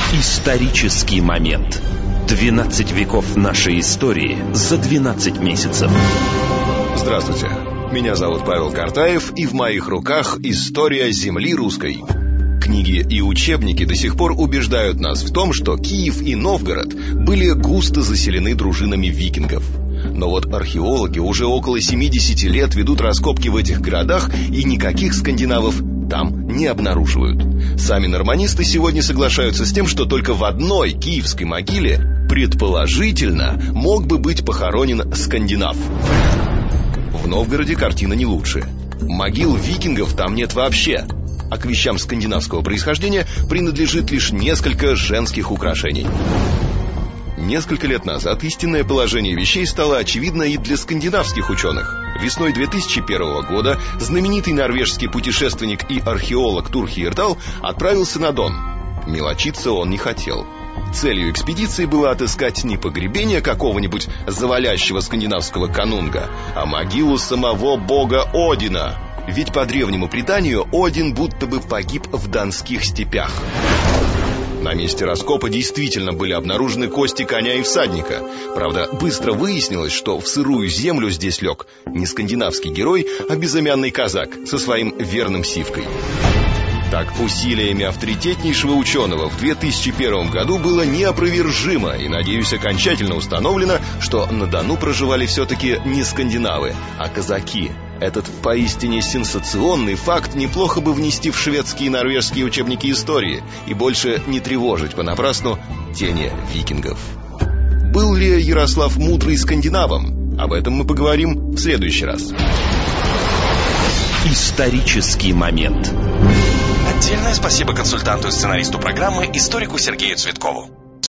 Исторический момент. 12 веков нашей истории за 12 месяцев. Здравствуйте, меня зовут Павел Картаев, и в моих руках история земли русской. Книги и учебники до сих пор убеждают нас в том, что Киев и Новгород были густо заселены дружинами викингов. Но вот археологи уже около 70 лет ведут раскопки в этих городах, и никаких скандинавов там не обнаруживают. Сами норманисты сегодня соглашаются с тем, что только в одной киевской могиле, предположительно, мог бы быть похоронен скандинав. В Новгороде картина не лучше. Могил викингов там нет вообще, а к вещам скандинавского происхождения принадлежит лишь несколько женских украшений. Несколько лет назад истинное положение вещей стало очевидно и для скандинавских ученых. Весной 2001 года знаменитый норвежский путешественник и археолог Тур Хейердал отправился на Дон. Мелочиться он не хотел. Целью экспедиции было отыскать не погребение какого-нибудь завалящего скандинавского канунга, а могилу самого бога Одина. Ведь по древнему преданию Один будто бы погиб в донских степях. На месте раскопа действительно были обнаружены кости коня и всадника. Правда, быстро выяснилось, что в сырую землю здесь лег не скандинавский герой, а безымянный казак со своим верным Сивкой. Так, усилиями авторитетнейшего ученого в 2001 году было неопровержимо и, надеюсь, окончательно установлено, что на Дону проживали все-таки не скандинавы, а казаки. Этот поистине сенсационный факт неплохо бы внести в шведские и норвежские учебники истории и больше не тревожить понапрасну тени викингов. Был ли Ярослав Мудрый скандинавом? Об этом мы поговорим в следующий раз. Исторический момент. Отдельное спасибо консультанту и сценаристу программы, историку Сергею Цветкову.